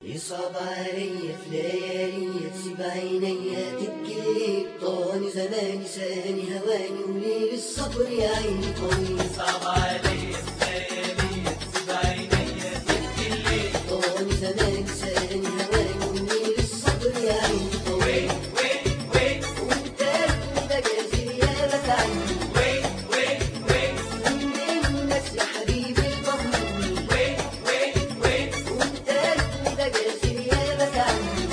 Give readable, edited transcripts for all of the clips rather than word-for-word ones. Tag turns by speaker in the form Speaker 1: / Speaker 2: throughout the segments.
Speaker 1: يصعب عليا في ليالي تسيب عينيا تبكي طاني زماني ساني هواني وليل الصبر يا عيني طويل.
Speaker 2: يصعب عليا في ليالي تسيب عينيا تبكي
Speaker 1: طاني زماني ساني هواني وليل الصبر يا عيني طويل. وانت اللي بجازي غيابك عني ومن الناس يا حبيبي الضمني. وانت اللي بجازي غيابك عني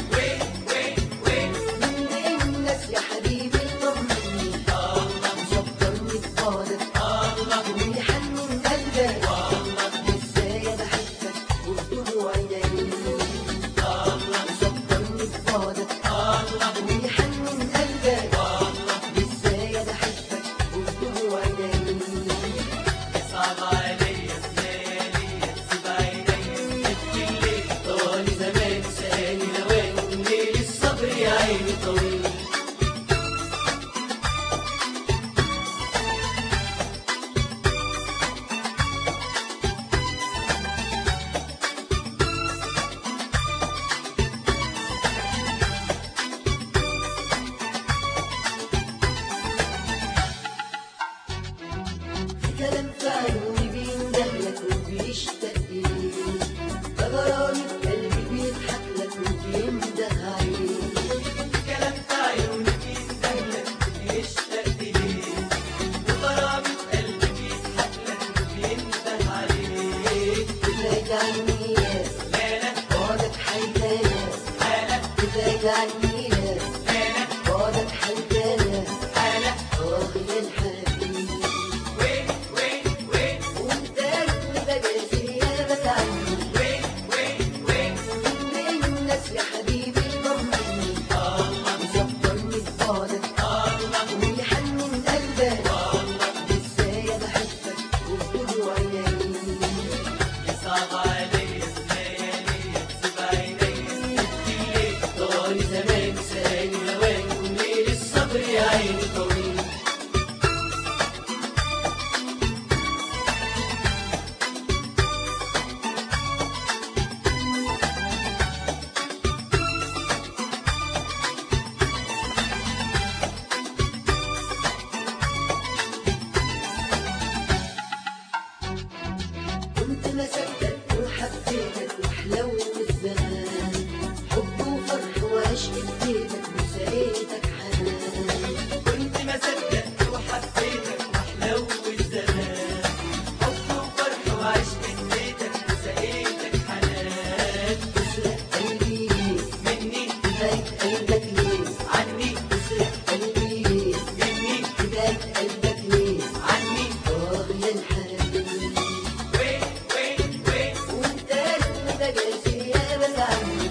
Speaker 1: ومن الناس يا حبيبي الضمني. مصبرني بفاضل ويحنن قلبك ازاي بحبك وبدموع عيني. مصبرني بفاضل ويحنن قلبك ازاي بحبك وبدموع عيني.
Speaker 2: يصعب عليا في ليالي تسيب عينيا تبكي
Speaker 1: طالي زمان ساني هواني وليل الصبر يا عيني طويل. في كلام في عيوني بيندهلك وبيشتاق ليك، ده غرامي في قلبي بيضحك لك وبينده عليك.
Speaker 2: كلام في عيوني بيندهلك وبيشتاق ليك وغرامي في قلبي بيضحك لك وبينده عليك.
Speaker 1: تبعد عني يا
Speaker 2: لا
Speaker 1: بعدك حيدانا،
Speaker 2: حالة
Speaker 1: تبعد عني يا بعدك حيدانا. يا الحبيب وانت اللي بجازي غيابك عني ومن الناس يا حبيبي ضمني. مصبرني بفاضل ويحنن قلبك ازاي بحبك وبدموع عيني.
Speaker 2: يصعب عليا في ليالي تسيب عينيا تبكي
Speaker 1: طالي زمان ساني هواني وليل الصبر يا عيني طويل. كنت مصدق وحبيتك وحلو الزمان، حب وفرح وعشق اديتك وسقيتك حنان.
Speaker 2: كنت ما صدقت وحبيتك وحلو الزمان، حب وفرح وعشق اديتك وسقيتك حنان.
Speaker 1: تسرق قلبي
Speaker 2: مني
Speaker 1: تبعد قلبك ليه
Speaker 2: عني
Speaker 1: تسرق قلبي
Speaker 2: مني
Speaker 1: تبعد قلبك ليه.
Speaker 2: عني
Speaker 1: يا الحبيب وانت اللي بجازي غيابك عني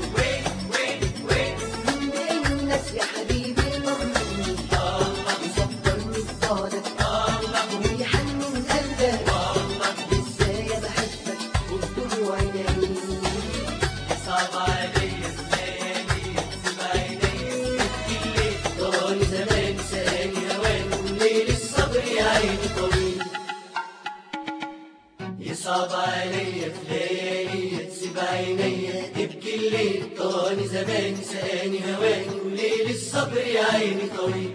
Speaker 1: ومن الناس يا حبيبي ضمني. مصبرني بفاضل ويحنن قلبك ازاي بحبك وبدموع عيني.
Speaker 2: يصعب عليا في ليالي تسيب عينيا تبكي
Speaker 1: طالي زمان ساني هواني وليل الصبر يا عيني طويل. يصعب عليا في ليالي تسيب عينيا تبكي الليل. طالي زمان ساني هواني وليل الصبر يا عيني طويل.